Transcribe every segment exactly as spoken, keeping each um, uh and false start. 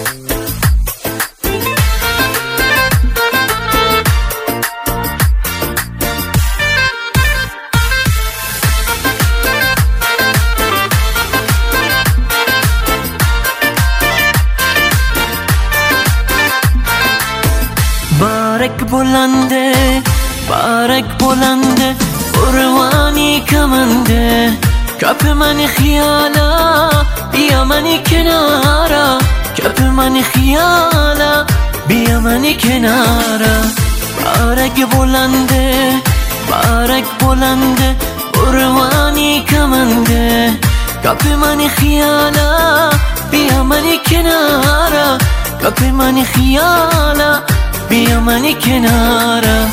بارک بلنده بارک بلنده قربانی کمنده کپ من خیالا بیا منی کنارا کپ من خیالا بیا منی کنارا بارک بلنده بارک بلنده قربانی کمنده کپ من خیالا بیا منی کنارا کپ من خیالا بیا منی کنارا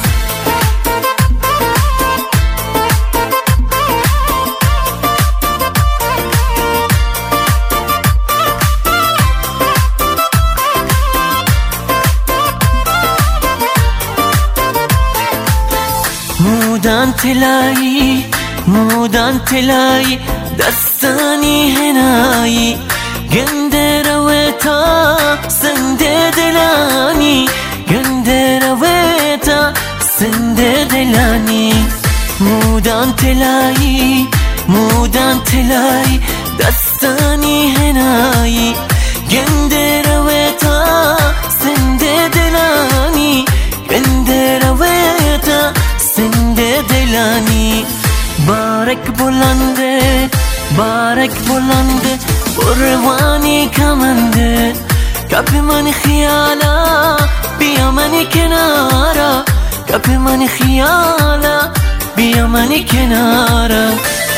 مودان تلایی مودان تلایی دستانی هنایی گنده رویتا سنده دلانی گنده رویتا سنده دلانی مودان تلایی مودان تلایی دستانی هنایی گنده رویتا سنده دلانی گنده رویتا سنده دلانی بارک بلنده بارک بلنده قربانی کمنده کپ من خیالا بیا منی کنارا کپ من خیالا بیا منی کنارا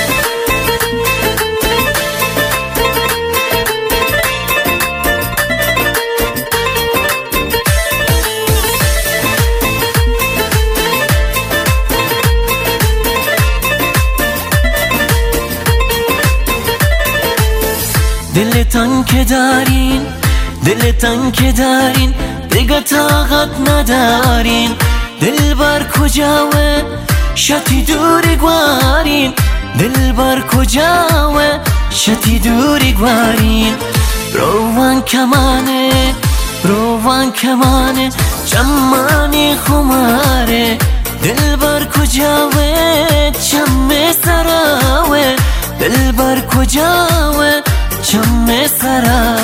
دل تنگ دارین دل تنگ دارین دیگه طاقت ندارین دل بر کجاوه شتی دوری گوارین دل بر کجاوه شتی دوری گوارین روان کمانه روان کمانه چمانی خماره دل بر کجاوه چم سراوه دل بر کجاوه چم سراوه